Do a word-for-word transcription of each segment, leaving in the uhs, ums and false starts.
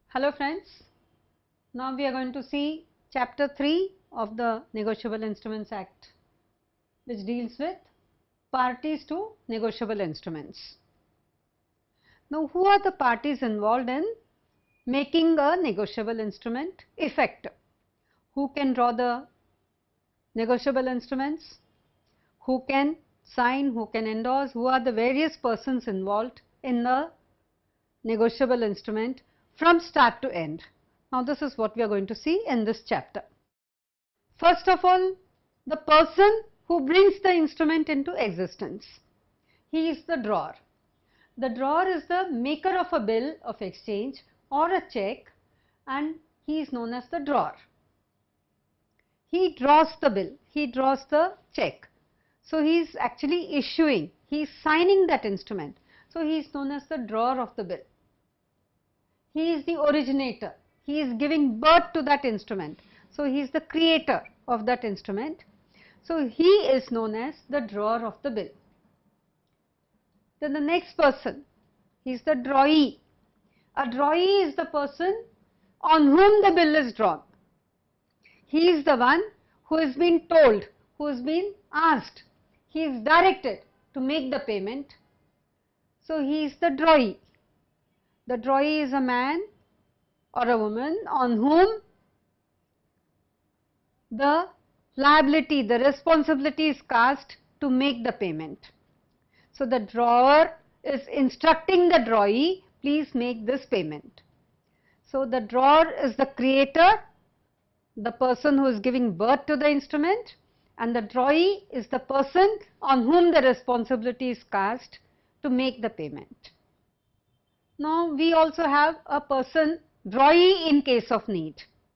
Hello friends, now we are going to see chapter three of the Negotiable Instruments Act, which deals with parties to negotiable instruments. Now who are the parties involved in making a negotiable instrument effective? Who can draw the negotiable instruments? Who can sign, who can endorse, who are the various persons involved in the negotiable instrument from start to end. Now this is what we are going to see in this chapter. First of all, the person who brings the instrument into existence. He is the drawer. The drawer is the maker of a bill of exchange or a check, and he is known as the drawer. He draws the bill, he draws the check. So he is actually issuing, he is signing that instrument. So he is known as the drawer of the bill. He is the originator, he is giving birth to that instrument. So he is the creator of that instrument. So he is known as the drawer of the bill. Then the next person, he is the drawee. A drawee is the person on whom the bill is drawn. He is the one who is being told, who is being asked, he is directed to make the payment. So he is the drawee. The drawee is a man or a woman on whom the liability, the responsibility is cast to make the payment. So the drawer is instructing the drawee, please make this payment. So the drawer is the creator, the person who is giving birth to the instrument, and the drawee is the person on whom the responsibility is cast to make the payment. Now we also have a person drawee in case of need.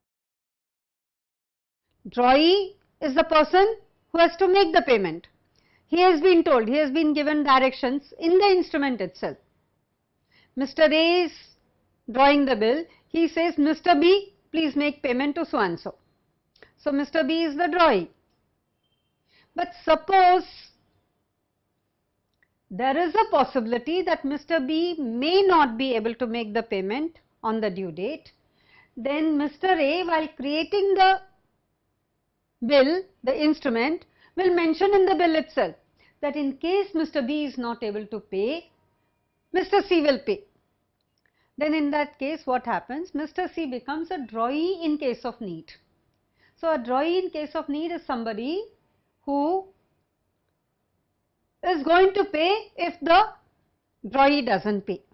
Drawee is the person who has to make the payment. He has been told, he has been given directions in the instrument itself. Mister A is drawing the bill, he says, Mister B, please make payment to so and so. So Mister B is the drawee. But suppose there is a possibility that Mister B may not be able to make the payment on the due date, then Mister A, while creating the bill, the instrument, will mention in the bill itself that in case Mister B is not able to pay, Mister C will pay. Then in that case what happens? Mister C becomes a drawee in case of need. So a drawee in case of need is somebody who is going to pay if the drawee doesn't pay.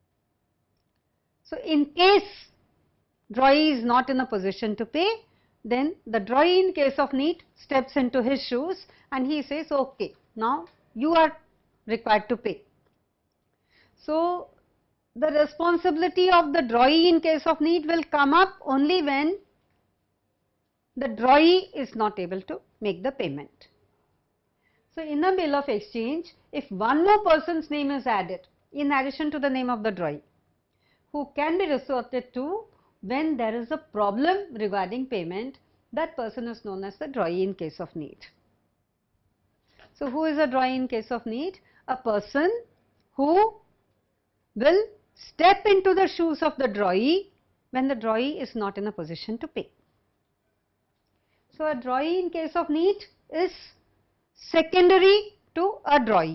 So in case drawee is not in a position to pay, then the drawee in case of need steps into his shoes and he says, okay, now you are required to pay. So the responsibility of the drawee in case of need will come up only when the drawee is not able to make the payment. So in a bill of exchange, if one more person's name is added in addition to the name of the drawee, who can be resorted to when there is a problem regarding payment, that person is known as the drawee in case of need. So who is a drawee in case of need? A person who will step into the shoes of the drawee when the drawee is not in a position to pay. So a drawee in case of need is secondary to a drawee.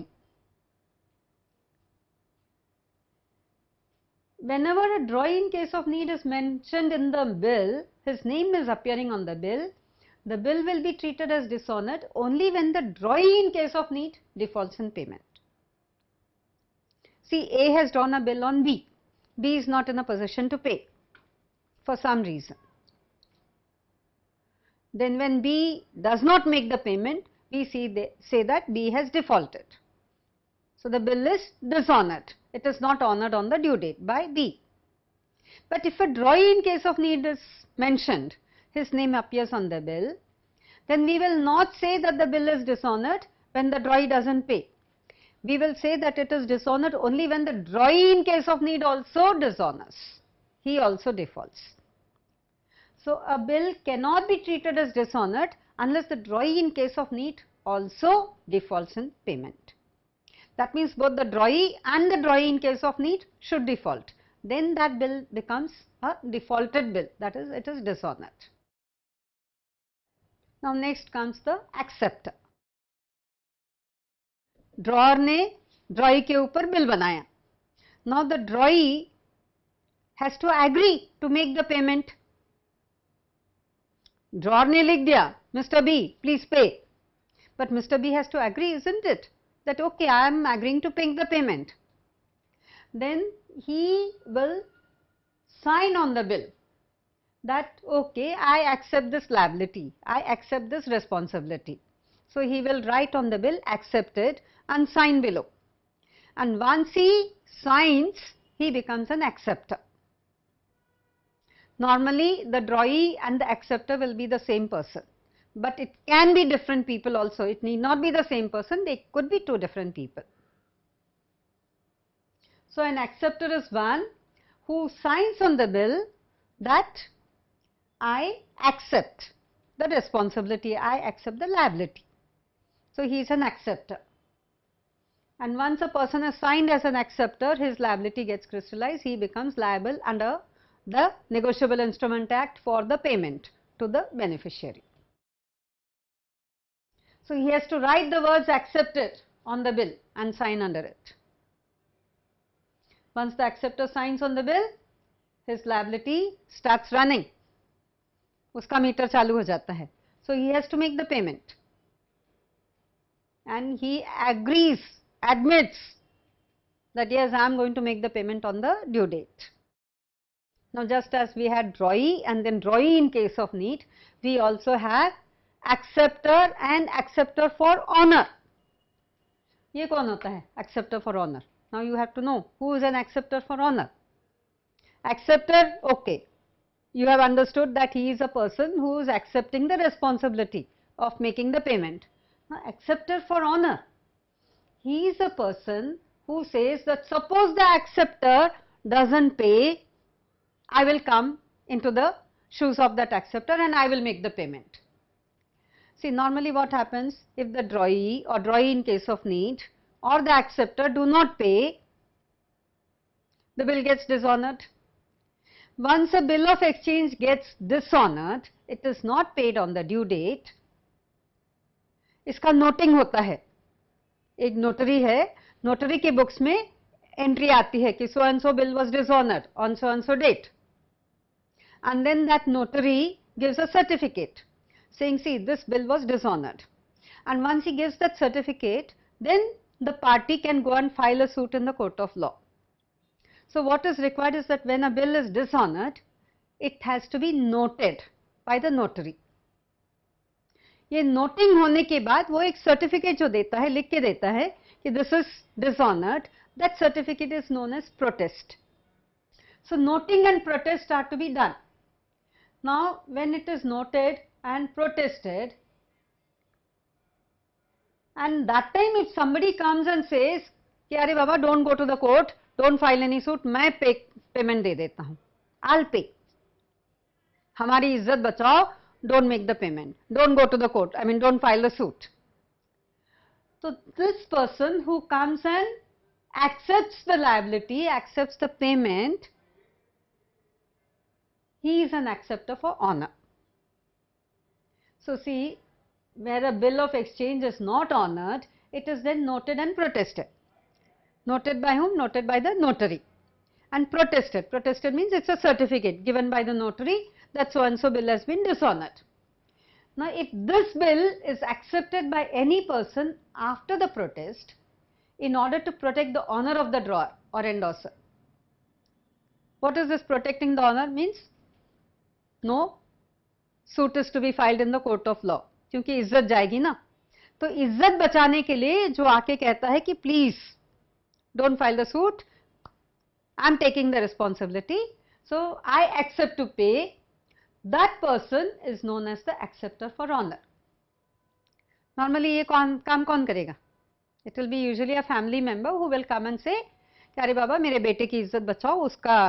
Whenever a drawee in case of need is mentioned in the bill, his name is appearing on the bill, the bill will be treated as dishonored only when the drawee in case of need defaults in payment. See, A has drawn a bill on B. B is not in a position to pay for some reason. Then when B does not make the payment, we see they say that B has defaulted. So the bill is dishonored. It is not honored on the due date by B. But if a drawee in case of need is mentioned, his name appears on the bill, then we will not say that the bill is dishonored when the drawee doesn't pay. We will say that it is dishonored only when the drawee in case of need also dishonors. He also defaults. So a bill cannot be treated as dishonored unless the drawee in case of need also defaults in payment. That means both the drawee and the drawee in case of need should default. then that bill becomes a defaulted bill, that is, it is dishonored. Now next comes the acceptor. Drawer ने drawee के ऊपर bill बनाया. Now the drawee has to agree to make the payment. Drawer ने लिख दिया, Mister B, please pay. But Mister B has to agree, isn't it? That okay, I am agreeing to pay the payment. Then he will sign on the bill that okay, I accept this liability, I accept this responsibility. So he will write on the bill accepted and sign below. And once he signs, he becomes an acceptor. Normally the drawee and the acceptor will be the same person, but it can be different people also. It need not be the same person, they could be two different people. So an acceptor is one who signs on the bill that I accept the responsibility, I accept the liability. So he is an acceptor. And once a person is signed as an acceptor, his liability gets crystallized, he becomes liable under the Negotiable Instrument Act for the payment to the beneficiary. So he has to write the words accepted on the bill and sign under it. Once the acceptor signs on the bill, his liability starts running. Uska meter चालू हो जाता है. So he has to make the payment. And he agrees, admits that yes, I am going to make the payment on the due date. Now just as we had drawee and then drawee in case of need, we also have acceptor and acceptor for honor. ये कौन होता है? Acceptor for honor. Now you have to know who is an acceptor for honor. Acceptor, okay. You have understood that he is a person who is accepting the responsibility of making the payment. Now acceptor for honor, he is a person who says that suppose the acceptor doesn't pay, I will come into the shoes of that acceptor and I will make the payment. See, normally what happens if the drawee or drawee in case of need or the acceptor do not pay, the bill gets dishonored. Once a bill of exchange gets dishonored, it is not paid on the due date, इसका noting होता है. एक notary है, notary के books में entry आती है कि so and so bill was dishonored on so and so date, and then that notary gives a certificate saying see this bill was dishonored, and once he gives that certificate, then the party can go and file a suit in the court of law. So what is required is that when a bill is dishonored, it has to be noted by the notary. ये noting होने के बाद वो एक certificate जो देता है, लिख के देता है कि this is dishonoured, that certificate is known as protest. So noting and protest are to be done. Now when it is noted and protested, and that time if somebody comes and says कि अरे बाबा don't go to the court, don't file any suit, मैं पे payment दे देता हूँ, I'll pay, हमारी इज्जत बचाओ, don't make the payment, don't go to the court, I mean don't file the suit. So this person who comes and accepts the liability, accepts the payment, he is an acceptor for honor. So see, where a bill of exchange is not honored, it is then noted and protested. Noted by whom? Noted by the notary. And protested. Protested means it's a certificate given by the notary that so and so bill has been dishonored. Now if this bill is accepted by any person after the protest, in order to protect the honor of the drawer or endorser. What is this protecting the honor means? No suit is to be filed in the court of law, क्योंकि इज्जत जाएगी ना. तो इज्जत बचाने के लिए जो आके कहता है कि please don't file the suit, I am taking the responsibility, so I accept to pay, that person is known as the acceptor for honour. Normally ये कौन काम कौन करेगा? It will be usually a family member who will come and say अरे बाबा मेरे बेटे की इज्जत बचाओ, उसका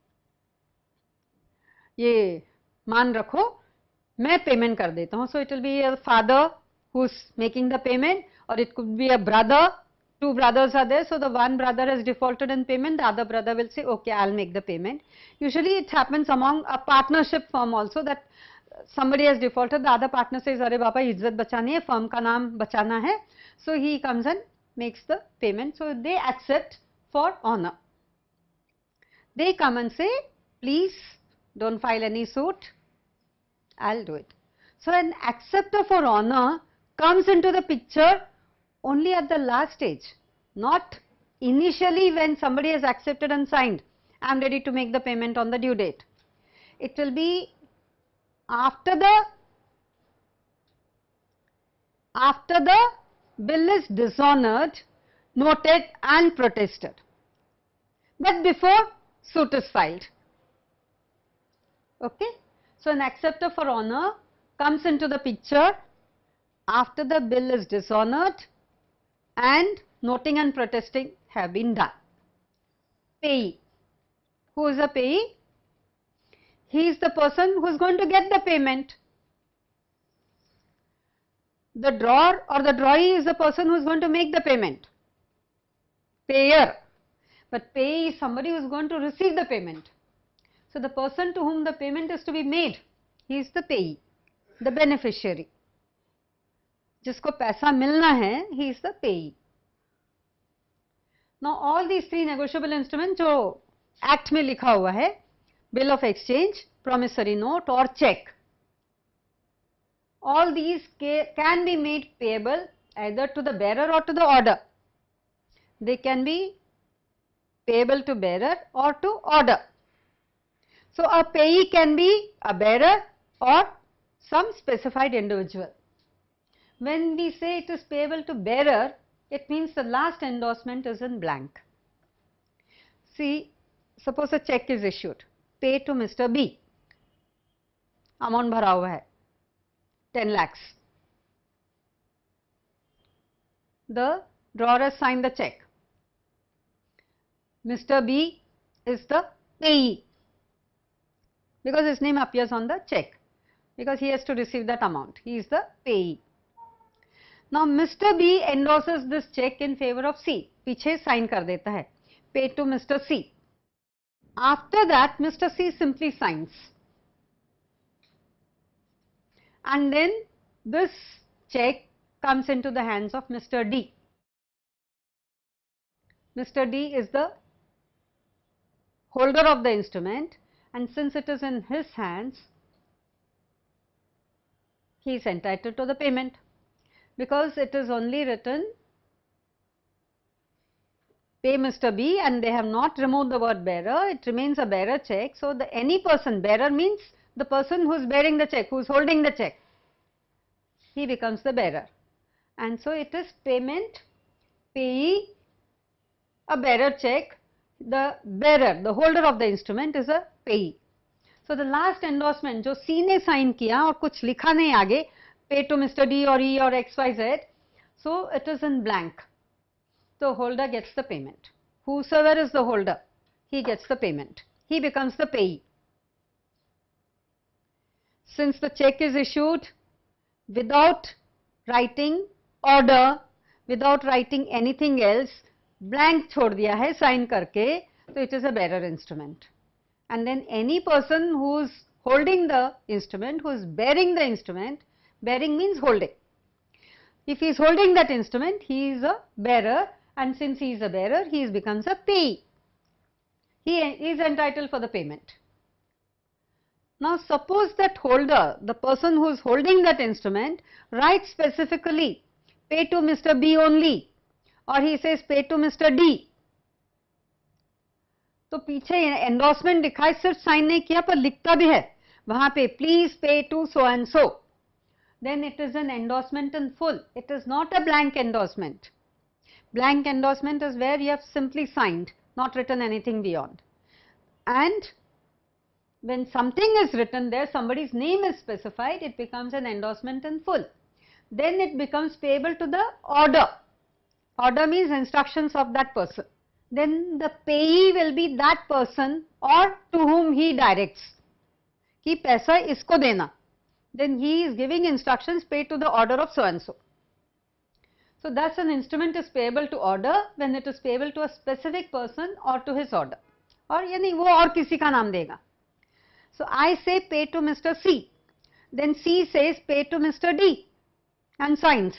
ये मान रखो, मैं पेमेंट कर देता हूँ. So it will be a father who is making the payment, और it could be a brother two brothers are there, so the one brother has defaulted in payment, the other brother will say, okay, I'll make the payment. Usually it happens among a partnership firm also, that somebody has defaulted, the other partner says, अरे बाबा इज्जत बचानी है, firm का नाम बचाना है, so he comes and makes the payment. So they accept for honor. They come and say, please don't file any suit, I'll do it. So an acceptor for honor comes into the picture only at the last stage, not initially when somebody has accepted and signed, I am ready to make the payment on the due date. It will be after the after the bill is dishonored, noted and protested, but before suit is filed. Okay? So an acceptor for honor comes into the picture after the bill is dishonored and noting and protesting have been done. Payee. Who is a payee? He is the person who is going to get the payment. The drawer or the drawee is the person who is going to make the payment. Payer. But payee is somebody who is going to receive the payment. So the person to whom the payment is to be made, he is the payee, the beneficiary. जिसको पैसा मिलना है, he is the payee. Now all these three negotiable instruments जो act में लिखा हुआ है, bill of exchange, promissory note और check, all these can be made payable either to the bearer or to the order. They can be payable to bearer or to order. So a payee can be a bearer or some specified individual. When we say it is payable to bearer, it means the last endorsement is in blank. See, suppose a check is issued, pay to Mister B, amount भरा हुआ है ten lakhs. The drawer has signed the check. Mister B is the payee because his name appears on the check, because he has to receive that amount. He is the payee. Now Mister B endorses this check in favor of C. पीछे sign कर देता है, pay to Mister C. After that Mister C simply signs, and then this check comes into the hands of Mister D. Mister D is the holder of the instrument, and since it is in his hands, he is entitled to the payment, because it is only written pay Mister B and they have not removed the word bearer, it remains a bearer check. So the any person, bearer means the person who is bearing the check, who is holding the check, he becomes the bearer, and so it is payment, payee, a bearer check, the bearer, the holder of the instrument is a payee. So the last endorsement जो C ने sign किया और कुछ लिखा नहीं आगे, pay to Mister D or E or X Y Z, so it is in blank. The holder gets the payment. Whosoever is the holder, he gets the payment. He becomes the payee. Since the check is issued without writing order, without writing anything else, blank छोड़ दिया है sign करके, so it is a bearer instrument. And then any person who is holding the instrument, who is bearing the instrument, bearing means holding. If he is holding that instrument, he is a bearer, and since he is a bearer, he becomes a payee. He is entitled for the payment. Now suppose that holder, the person who is holding that instrument, writes specifically pay to Mister B only, or he says pay to Mister D. तो पीछे endorsement दिखा है, सिर्फ sign नहीं किया पर लिखता भी है वहां पे please pay to so and so, then it is an endorsement in full. It is not a blank endorsement. Blank endorsement is where you have simply signed, not written anything beyond. And when something is written there, somebody's name is specified, it becomes an endorsement in full. Then it becomes payable to the order. Order means instructions of that person. Then the payee will be that person or to whom he directs कि पैसा इसको देना. Then he is giving instructions, pay to the order of so and so. So thus an instrument is payable to order when it is payable to a specific person or to his order. और यानी वो और किसी का नाम देगा. So I say pay to Mister C, then C says pay to Mister D and signs.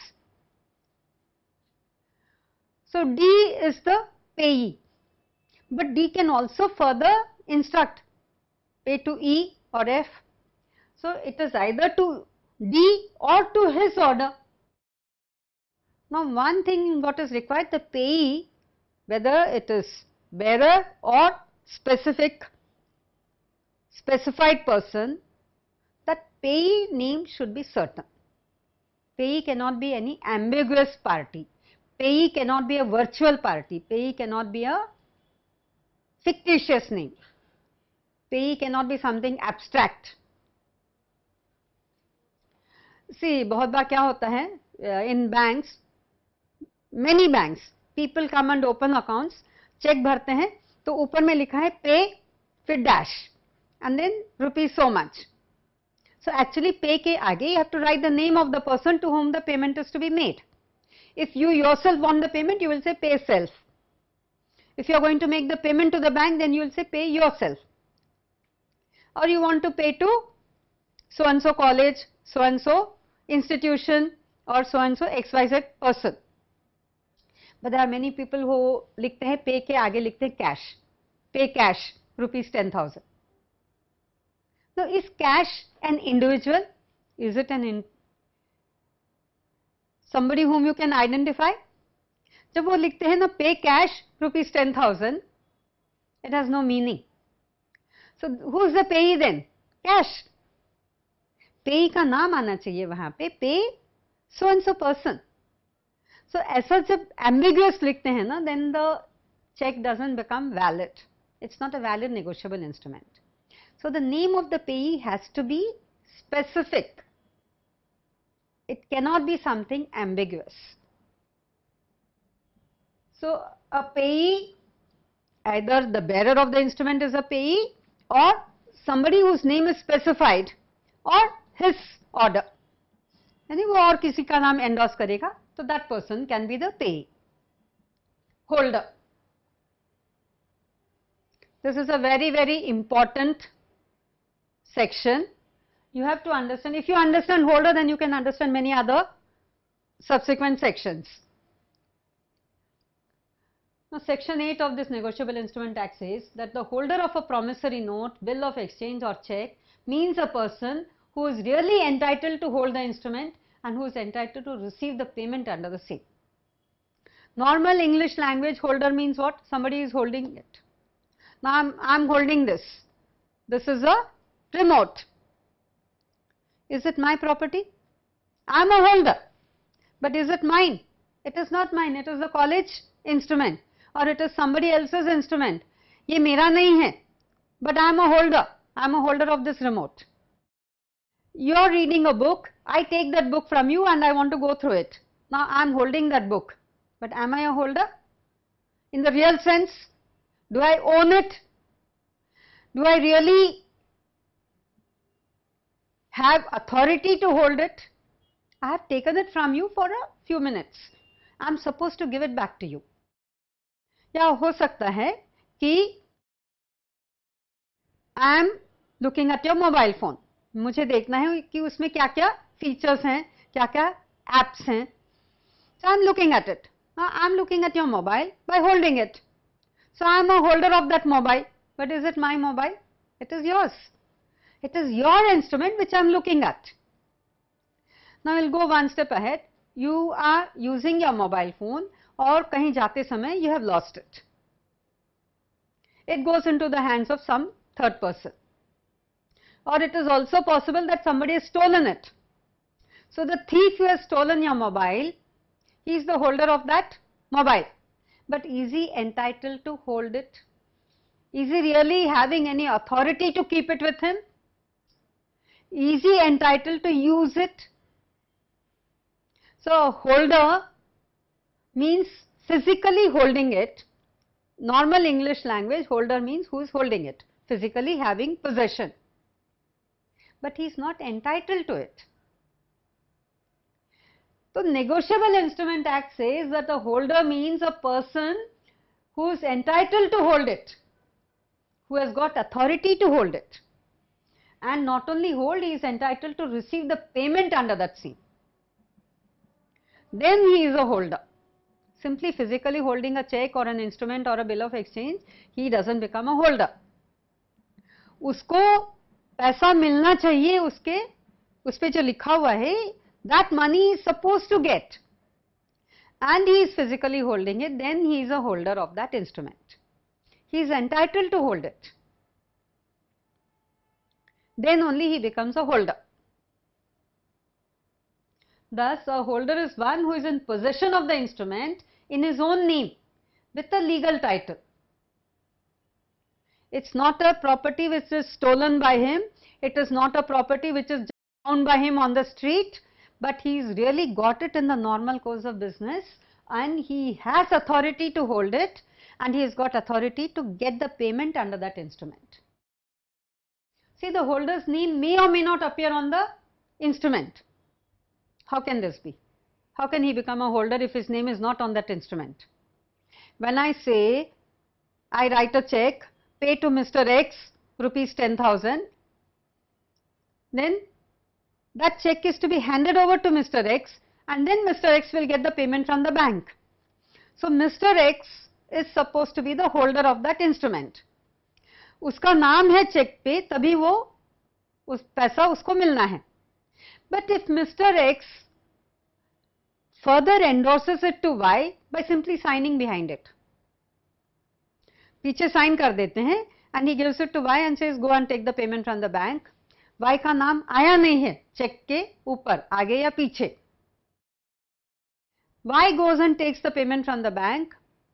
So D is the payee, but D can also further instruct pay to E or F. So it is either to D or to his order. Now one thing what is required, the payee, whether it is bearer or specific specified person, that payee name should be certain. Payee cannot be any ambiguous party. Payee cannot be a virtual party. Payee cannot be a fictitious name. Payee cannot be something abstract. See, बहुत बार क्या होता है, in banks, many banks, people come and open accounts, check भरते हैं, तो ऊपर में लिखा है pay फिर dash and then rupees so much. So actually pay के आगे you have to write the name of the person to whom the payment is to be made. If you yourself want the payment, you will say pay self. If you are going to make the payment to the bank, then you will say pay yourself. Or you want to pay to so and so college, so and so institution or so and so X Y Z person. But there are many people who लिखते हैं pay के आगे लिखते हैं cash, pay cash rupees ten thousand. So is cash an individual? Is it an in somebody whom you can identify? जब वो लिखते हैं ना pay cash rupees ten thousand, it has no meaning. So who is the payee then? Cash. Payee का नाम आना चाहिए वहाँ पे, pay so and so person. So ऐसा जब ambiguous लिखते हैं ना, then the check doesn't become valid. It's not a valid negotiable instrument. So the name of the payee has to be specific. It cannot be something ambiguous. So a payee, either the bearer of the instrument is a payee or somebody whose name is specified or his order. यानी वो और किसी का नाम endorse करेगा, so that person can be the payee. Holder. This is a very very important section. You have to understand. If you understand holder, then you can understand many other subsequent sections. Now section eight of this Negotiable Instrument Act says that the holder of a promissory note, bill of exchange or check means a person who is really entitled to hold the instrument and who is entitled to receive the payment under the same. Normal English language, holder means what? Somebody is holding it. Now I am I'm holding this. This is a remote. Is it my property? I am a holder. But is it mine? It is not mine. It is the college instrument or it is somebody else's instrument. ये मेरा नहीं है. But I am a holder. I am a holder of this remote. You are reading a book. I take that book from you and I want to go through it. Now I am holding that book. But am I a holder? In the real sense, do I own it? Do I really have authority to hold it? I have taken it from you for a few minutes. I am supposed to give it back to you. या हो सकता है कि I am looking at your mobile phone. मुझे देखना है कि उसमें क्या क्या features हैं, क्या क्या apps हैं. So I am looking at it. Now I am looking at your mobile by holding it. So I am a holder of that mobile. But is it my mobile? It is yours. It is your instrument which I am looking at. Now we will go one step ahead. You are using your mobile phone और कहीं जाते समय you have lost it. It goes into the hands of some third person. Or it is also possible that somebody has stolen it. So the thief who has stolen your mobile, he is the holder of that mobile. But is he entitled to hold it? Is he really having any authority to keep it with him? Is he entitled to use it? So holder means physically holding it. Normal English language, holder means who is holding it, physically having possession. But he is not entitled to it. So Negotiable Instrument Act says that the holder means a person who is entitled to hold it, who has got authority to hold it, and not only hold, he is entitled to receive the payment under that scheme. Then he is a holder. Simply physically holding a check or an instrument or a bill of exchange, he doesn't become a holder. उसको पैसा मिलना चाहिए, उसके उस पे जो लिखा हुआ है, that money is supposed to get, and he is physically holding it, then he is a holder of that instrument. He is entitled to hold it. Then only he becomes a holder. Thus, a holder is one who is in possession of the instrument in his own name with a legal title. It's not a property which is stolen by him, it is not a property which is found by him on the street, but he's really got it in the normal course of business, and he has authority to hold it, and he has got authority to get the payment under that instrument. See, the holder's name may or may not appear on the instrument. How can this be? How can he become a holder if his name is not on that instrument? When I say, I write a check, pay to Mister X rupees ten thousand, then that check is to be handed over to Mister X, and then Mister X will get the payment from the bank. So Mister X is supposed to be the holder of that instrument. उसका नाम है check पे, तभी वो उस पैसा उसको मिलना है. But if Mister X further endorses it to Y by simply signing behind it, पीछे साइन कर देते हैं, and he gives it to Y and says go and take the payment from the bank. Y का नाम आया नहीं है check के ऊपर, आगे या पीछे. Y goes and takes the payment from the bank.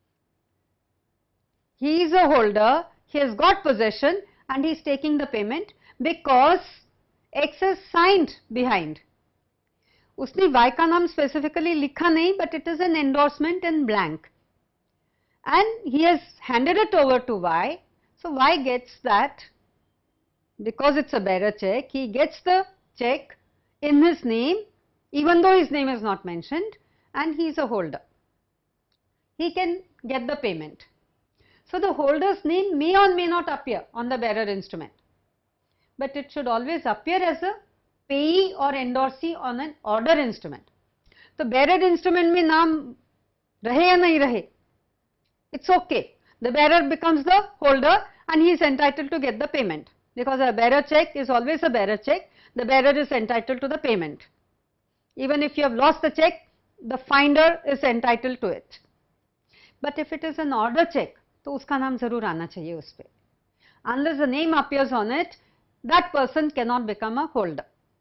He is a holder, he has got possession, and he is taking the payment because X is signed behind. उसने Y का नाम specifically लिखा नहीं, but it is an endorsement in blank, and he has handed it over to Y. So Y gets that, because it's a bearer check, he gets the check in his name, even though his name is not mentioned, and he is a holder. He can get the payment. So the holder's name may or may not appear on the bearer instrument, but it should always appear as a payee or endorsee on an order instrument. So bearer instrument में नाम रहे या नहीं रहे, it's okay. The bearer becomes the holder and he is entitled to get the payment, because a bearer check is always a bearer check. The bearer is entitled to the payment. Even if you have lost the check, the finder is entitled to it. But if it is an order check, तो उसका नाम जरूर आना चाहिए उस पे. Unless the name appears on it, that person cannot become a holder.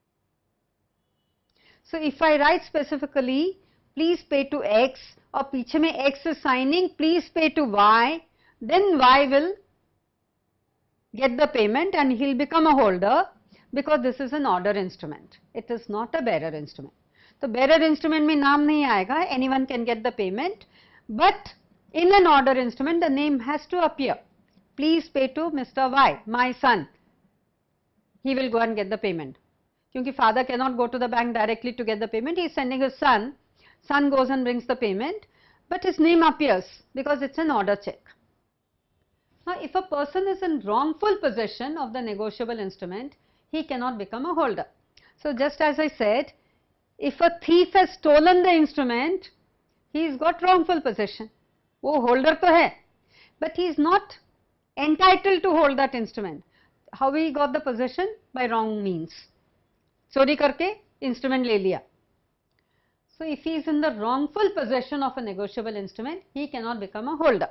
So if I write specifically, please pay to X, और पीछे में X is signing, please pay to Y, then Y will get the payment and he will become a holder, because this is an order instrument. It is not a bearer instrument. So bearer instrument में नाम नहीं आएगा, anyone can get the payment, but in an order instrument the name has to appear. Please pay to Mister Y, my son. He will go and get the payment. क्योंकि father cannot go to the bank directly to get the payment, he is sending his son. Son goes and brings the payment, but his name appears because it's an order check. Now if a person is in wrongful possession of the negotiable instrument, he cannot become a holder. So just as I said, if a thief has stolen the instrument, he has got wrongful possession. वो holder तो है, but he is not entitled to hold that instrument. How he got the possession? By wrong means. चोरी करके instrument ले लिया. So if he is in the wrongful possession of a negotiable instrument, he cannot become a holder.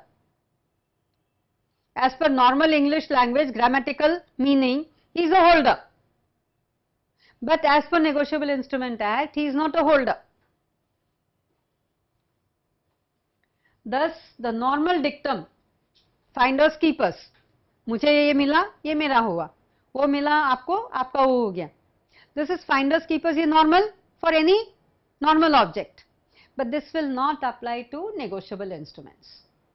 As per normal English language grammatical meaning, he is a holder. But as per Negotiable Instrument Act, he is not a holder. Thus, the normal dictum, finders keepers, मुझे ये मिला, ये मेरा हुआ, वो मिला आपको, आपका वो हो गया. This is finders keepers, ये normal for any normal object, but this will not apply to negotiable instruments.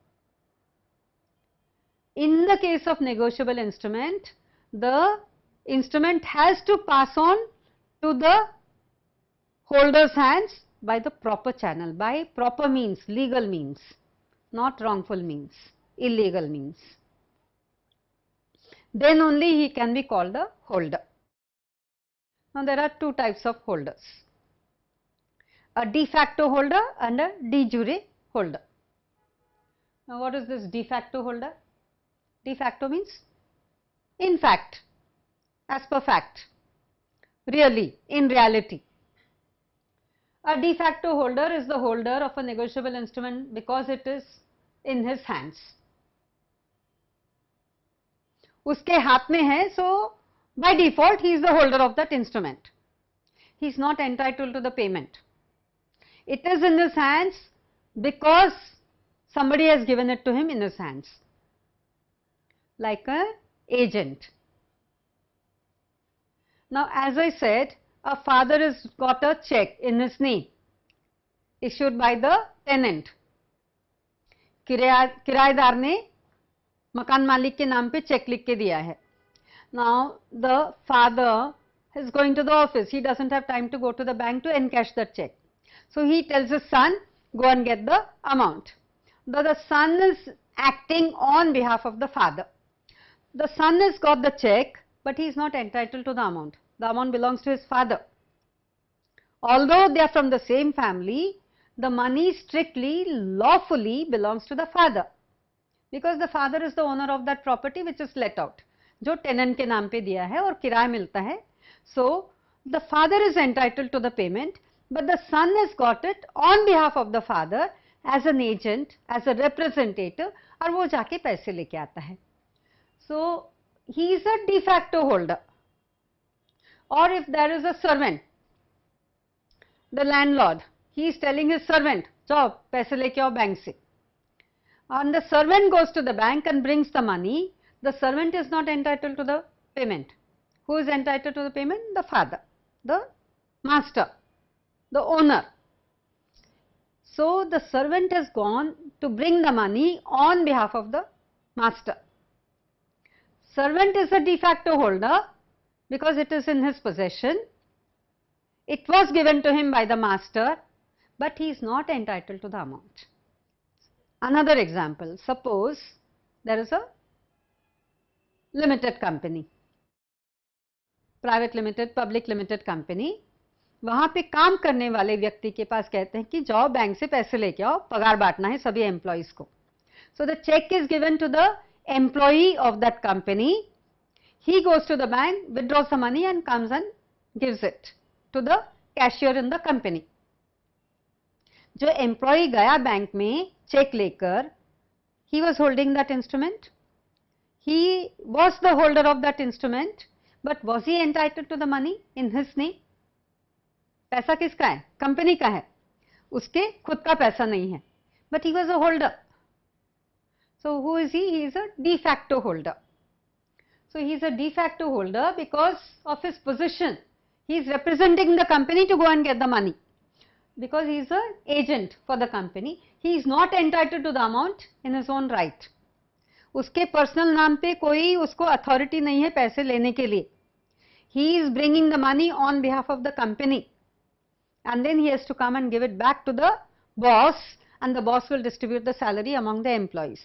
In the case of negotiable instrument, the instrument has to pass on to the holder's hands by the proper channel, by proper means, legal means, not wrongful means, illegal means, then only he can be called a holder. Now there are two types of holders, a de facto holder and a de jure holder. Now what is this de facto holder? De facto means in fact, as per fact, really, in reality. A de facto holder is the holder of a negotiable instrument because it is in his hands. उसके हाथ में है, so by default he is the holder of that instrument. He is not entitled to the payment. It is in his hands because somebody has given it to him in his hands, like an agent. Now as I said, a father has got a check in his name issued by the tenant. किराएदार ने मकान मालिक के नाम पे check लिख के दिया है. Now the father is going to the office. He doesn't have time to go to the bank to encash the check. So he tells his son, go and get the amount. The, the son is acting on behalf of the father. The son has got the check, but he is not entitled to the amount. The amount belongs to his father. Although they are from the same family, the money strictly, lawfully belongs to the father, because the father is the owner of that property which is let out, जो tenant के नाम पे दिया है और किराया मिलता है. So the father is entitled to the payment, but the son has got it on behalf of the father as an agent, as a representative, और वो जाके पैसे लेके आता है. So he is a de facto holder. Or if there is a servant, the landlord, he is telling his servant, जाओ पैसे लेके आओ बैंक से, and the servant goes to the bank and brings the money, the servant is not entitled to the payment. Who is entitled to the payment? The father, the master, the owner. So the servant has gone to bring the money on behalf of the master. Servant is a de facto holder because it is in his possession. It was given to him by the master, but he is not entitled to the amount. Another example, suppose there is a limited company, private limited, public limited company. वहाँ पे काम करने वाले व्यक्ति के पास कहते हैं कि जाओ बैंक से पैसे लेके आओ, पगार बांटना है सभी एम्प्लॉइज को. So the check is given to the employee of that company. He goes to the bank, withdraws the money and comes and gives it to the cashier in the company. जो employee गया bank में cheque लेकर, he was holding that instrument. He was the holder of that instrument, but was he entitled to the money in his name? पैसा किसका है? Company का है, उसके खुद का पैसा नहीं है, but he was a holder. So who is he? He is a de facto holder. So he is a de facto holder because of his position. He is representing the company to go and get the money. Because he is an agent for the company, he is not entitled to the amount in his own right. उसके personal नाम पे कोई उसको authority नहीं है पैसे लेने के लिए. He is bringing the money on behalf of the company, and then he has to come and give it back to the boss, and the boss will distribute the salary among the employees.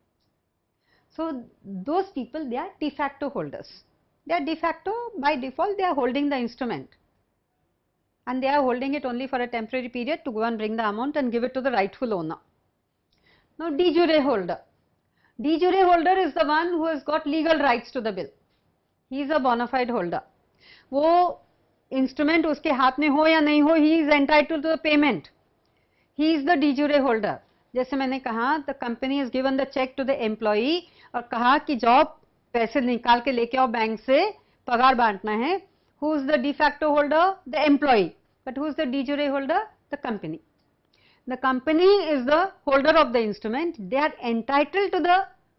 So those people, they are de facto holders. They are de facto, by default they are holding the instrument, and they are holding it only for a temporary period to go and bring the amount and give it to the rightful owner. Now de jure holder. De jure holder is the one who has got legal rights to the bill. He is a bona fide holder. वो instrument उसके हाथ में हो या नहीं हो, he is entitled to the payment. He is the de jure holder. जैसे मैंने कहा, the company has given the check to the employee और कहा कि जाओ पैसे निकाल के लेके आओ बैंक से, पगार बांटना है. Who is the de facto holder? The employee. But who is the de jure holder? The company. The company is the holder of the instrument. They are entitled to the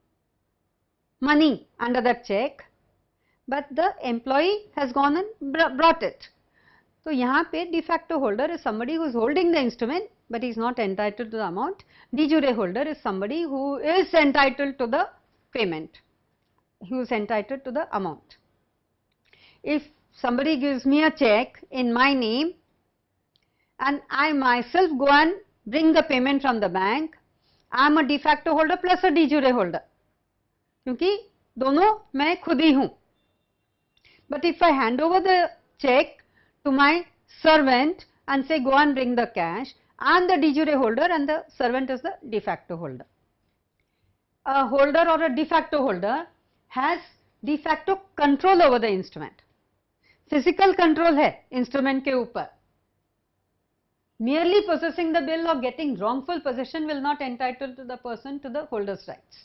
money under that check, but the employee has gone and brought it. So यहाँ पे de facto holder is somebody who is holding the instrument, but he is not entitled to the amount. De jure holder is somebody who is entitled to the payment, who is entitled to the amount. If somebody gives me a check in my name and I myself go and bring the payment from the bank, I am a de facto holder plus a de jure holder, क्योंकि दोनों मैं खुद ही हूँ. But if I hand over the check to my servant and say go and bring the cash, I am the de jure holder and the servant is the de facto holder. A holder or a de facto holder has de facto control over the instrument. Physical control है instrument के ऊपर. Merely possessing the bill or getting wrongful possession will not entitle to the person to the holder's rights.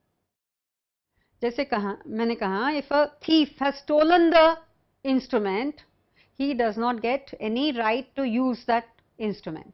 जैसे कहा मैंने कहा, if a thief has stolen the instrument, he does not get any right to use that instrument.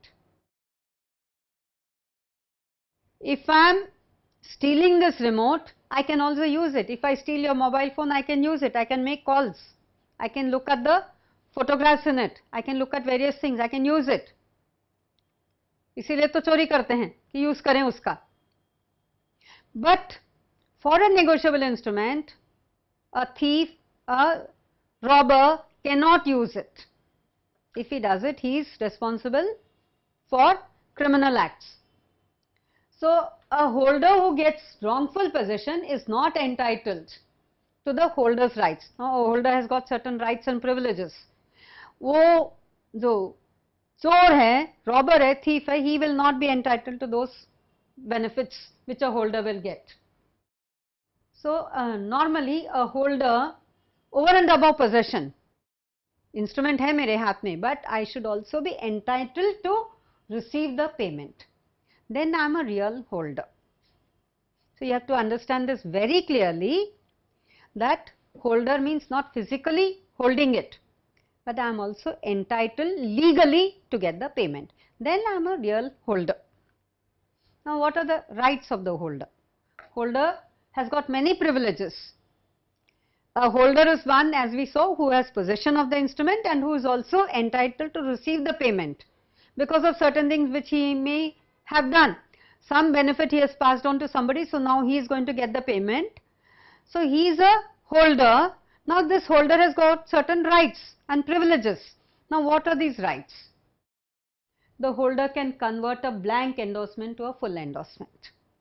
If I am stealing this remote, I can also use it. If I steal your mobile phone, I can use it. I can make calls. I can look at the photographs in it. I can look at various things. I can use it. इसीलिए तो चोरी करते हैं कि use करें उसका. But for a negotiable instrument, a thief, a robber cannot use it. If he does it, he is responsible for criminal acts. So a holder who gets wrongful possession is not entitled to the holder's rights. Now a holder has got certain rights and privileges. वो जो चोर है, robber है, thief है, he will not be entitled to those benefits which a holder will get. So uh, normally a holder over and above possession, instrument है मेरे हाथ में, but I should also be entitled to receive the payment. Then I am a real holder. So you have to understand this very clearly, that holder means not physically holding it, but I am also entitled legally to get the payment. Then I am a real holder. Now what are the rights of the holder? Holder has got many privileges. A holder is one, as we saw, who has possession of the instrument and who is also entitled to receive the payment because of certain things which he may have done. Some benefit he has passed on to somebody, so now he is going to get the payment. So he is a holder. Now this holder has got certain rights and privileges. Now what are these rights? The holder can convert a blank endorsement to a full endorsement.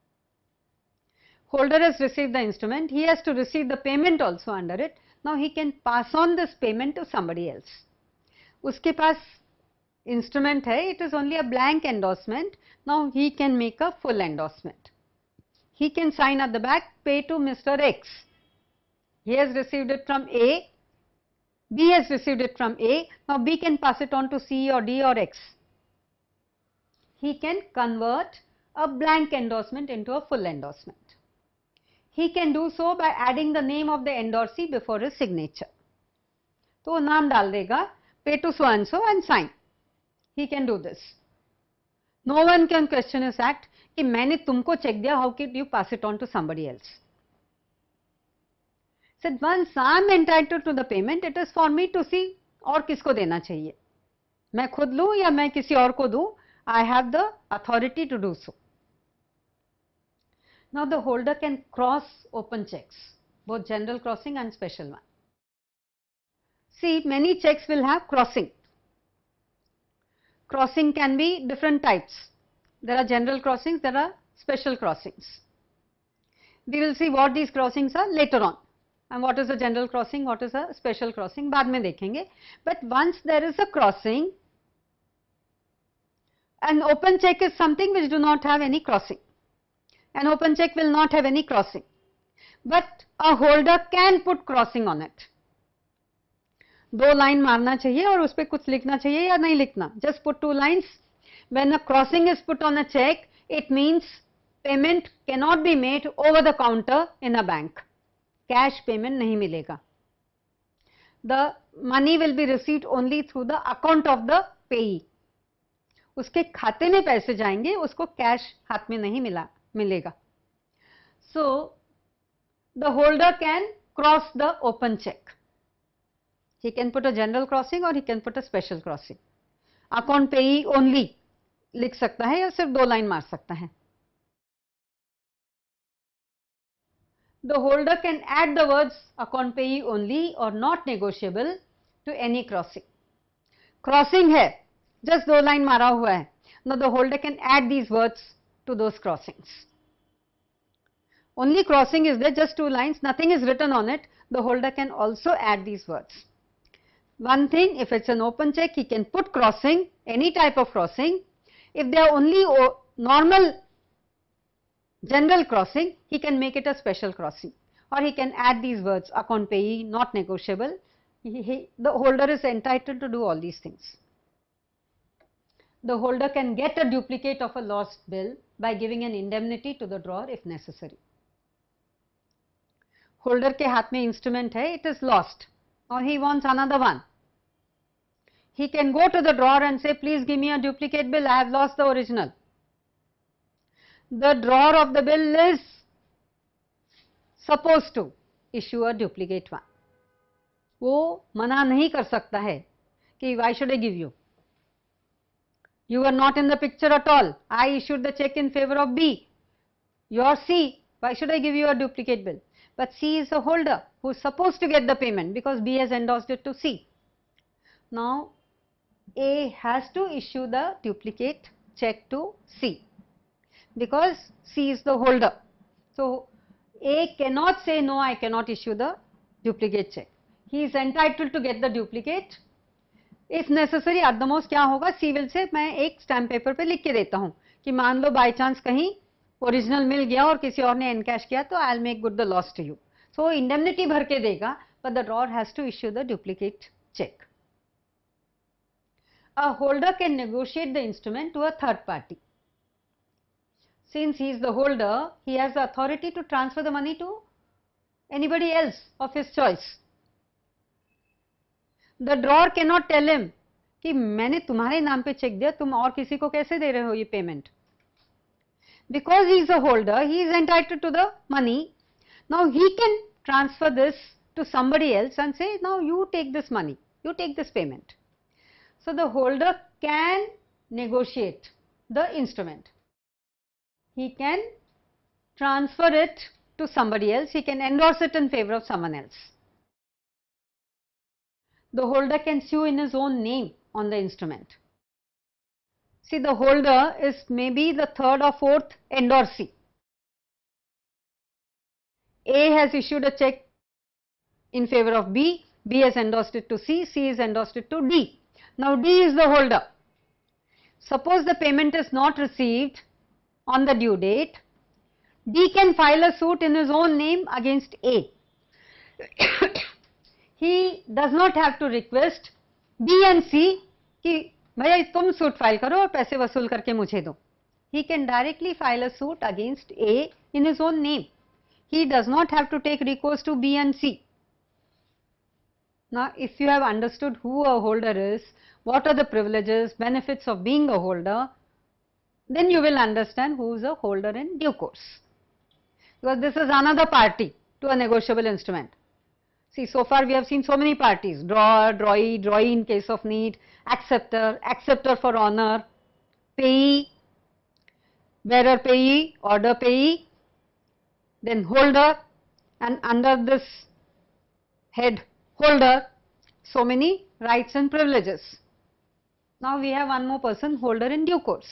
Holder has received the instrument, he has to receive the payment also under it. Now he can pass on this payment to somebody else. उसके पास instrument है, it is only a blank endorsement. Now he can make a full endorsement. He can sign at the back, pay to Mister X. He has received it from A, B has received it from A, now B can pass it on to C or D or X. He can convert a blank endorsement into a full endorsement. He can do so by adding the name of the endorsee before his signature. तो वो नाम डाल देगा, pay to so and so and sign. He can do this. No one can question his act कि मैंने तुमको check दिया, how could you pass it on to somebody else? Said once I am entitled to the payment, it is for me to see और किसको देना चाहिए. मैं खुद लूँ या मैं किसी और को दूँ, I have the authority to do so. Now the holder can cross open checks, both general crossing and special one. See, many checks will have crossing. Crossing can be different types. There are general crossings, there are special crossings. We will see what these crossings are later on. And what is a general crossing, what is a special crossing, बाद में देखेंगे. But once there is a crossing, an open check is something which do not have any crossing. An open check will not have any crossing. But a holder can put crossing on it. दो line मारना चाहिए और उस पर कुछ लिखना चाहिए या नहीं लिखना. Just put two lines. When a crossing is put on a check, it means payment cannot be made over the counter in a bank. Cash payment नहीं मिलेगा. The money will be received only through the account of the payee. उसके खाते में पैसे जाएंगे, उसको cash हाथ में नहीं मिला मिलेगा. So the holder can cross the open check. He can put a general crossing or he can put a special crossing. Account payee only लिख सकता है या सिर्फ दो लाइन मार सकता है. The holder can add the words account payee only or not negotiable to any crossing. Crossing है, just दो लाइन मारा हुआ है. Now the holder can add these words to those crossings. Only crossing is there, just two lines, nothing is written on it. The holder can also add these words. One thing, if it's an open check, he can put crossing, any type of crossing. If they are only normal general crossing, he can make it a special crossing, or he can add these words, account payee, not negotiable. He, he, the holder is entitled to do all these things. The holder can get a duplicate of a lost bill by giving an indemnity to the drawer if necessary. Holder के हाथ में instrument है, it is lost, or he wants another one. He can go to the drawer and say, please give me a duplicate bill, I have lost the original. The drawer of the bill is supposed to issue a duplicate one. वो मना नहीं कर सकता है कि why should I give you? You were not in the picture at all. I issued the check in favor of B. You're C. Why should I give you a duplicate bill? But C is the holder who is supposed to get the payment because B has endorsed it to C. Now A has to issue the duplicate check to C because C is the holder. So A cannot say no, I cannot issue the duplicate check. He is entitled to get the duplicate. If necessary, at the most क्या होगा, C will say मैं एक stamp paper पे लिख के देता हूँ कि मान लो बाई चांस कहीं ओरिजिनल मिल गया और किसी और ने एनकैश किया तो I will make good the loss to you. So indemnity भर के देगा, but the drawer has to issue the duplicate check. A holder can negotiate the instrument to a third party. Since he is the holder, he has the authority to transfer the money to anybody else of his choice. The drawer cannot tell him कि मैंने तुम्हारे नाम पे check दिया, तुम और किसी को कैसे दे रहे हो ये payment. Because he is a holder, he is entitled to the money. Now he can transfer this to somebody else and say, now you take this money, you take this payment. So the holder can negotiate the instrument. He can transfer it to somebody else, he can endorse it in favor of someone else. The holder can sue in his own name on the instrument. See, the holder is maybe the third or fourth endorsee. A has issued a check in favor of B, B has endorsed it to C, C has endorsed it to D. Now D is the holder. Suppose the payment is not received on the due date, D can file a suit in his own name against A. He does not have to request B and C कि भैया तुम suit file करो और पैसे वसूल करके मुझे दो. He can directly file a suit against A in his own name. He does not have to take recourse to B and C. Now, if you have understood who a holder is, what are the privileges, benefits of being a holder, then you will understand who is a holder in due course. Because this is another party to a negotiable instrument. See, so far we have seen so many parties: drawer, drawee, drawee in case of need, acceptor, acceptor for honor, payee, bearer payee, order payee, then holder, and under this head holder, so many rights and privileges. Now we have one more person, holder in due course.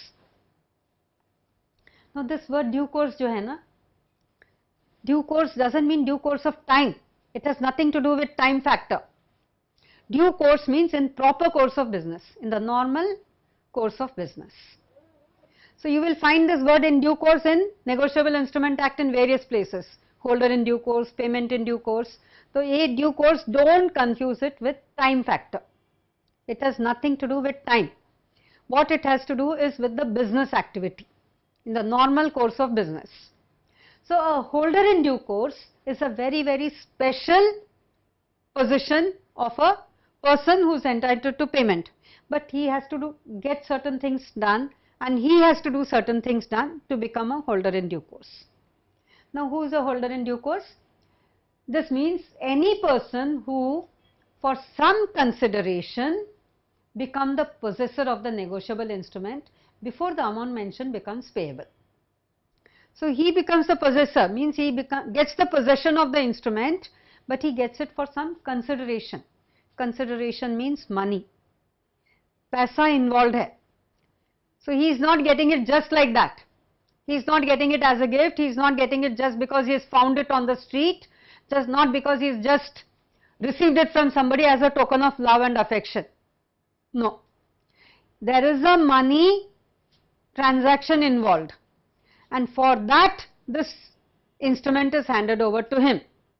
Now this word due course जो है ना, due course doesn't mean due course of time. It has nothing to do with time factor. Due course means in proper course of business, in the normal course of business. So you will find this word in due course in Negotiable Instrument Act in various places. Holder in due course, payment in due course. So a due course, don't confuse it with time factor. It has nothing to do with time. What it has to do is with the business activity, in the normal course of business. So a holder in due course is a very, very special position of a person who is entitled to payment, but he has to do, get certain things done, and he has to do certain things done to become a holder in due course. Now who is a holder in due course? This means any person who for some consideration become the possessor of the negotiable instrument before the amount mentioned becomes payable. So he becomes the possessor, means he become, gets the possession of the instrument, but he gets it for some consideration. Consideration means money. पैसा involve है. So he is not getting it just like that. He is not getting it as a gift. He is not getting it just because he has found it on the street, just not because he has just received it from somebody as a token of love and affection. No. There is a money transaction involved, and for that this instrument is handed over to him.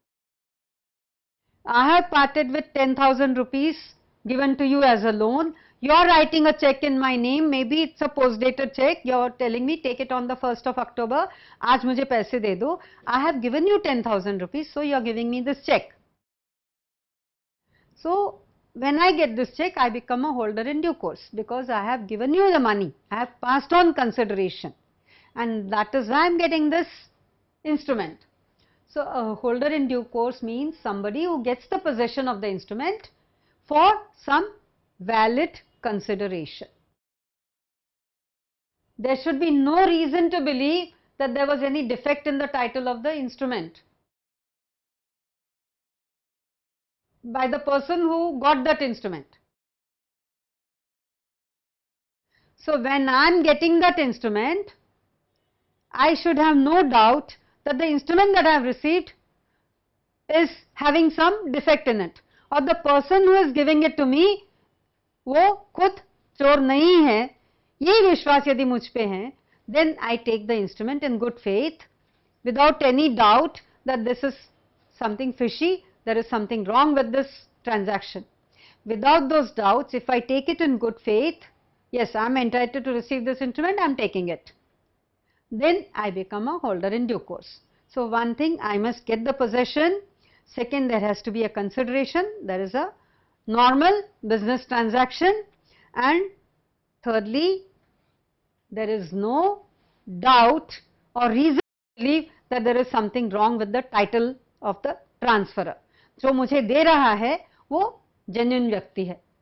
I have parted with ten thousand rupees given to you as a loan. You are writing a check in my name, maybe it's a post dated check, you are telling me take it on the first of October, आज मुझे पैसे दे दो. I have given you ten thousand rupees, so you are giving me this check. So when I get this check, I become a holder in due course, because I have given you the money, I have passed on consideration, and that is why I am getting this instrument. So a holder in due course means somebody who gets the possession of the instrument for some valid consideration. There should be no reason to believe that there was any defect in the title of the instrument by the person who got that instrument. So when I am getting that instrument, I should have no doubt that the instrument that I have received is having some defect in it, or the person who is giving it to me वो खुद चोर नहीं है, ये विश्वास यदि मुझ पे है, then I take the instrument in good faith without any doubt that this is something fishy, there is something wrong with this transaction. Without those doubts, if I take it in good faith, yes, I am entitled to receive this instrument, I am taking it. Then I become a holder in due course. So one thing, I must get the possession. Second, there has to be a consideration, there is a normal business transaction, and thirdly, there is no doubt or reason to believe that there is something wrong with the title of the transferor. जो मुझे दे रहा है वो genuine व्यक्ति है.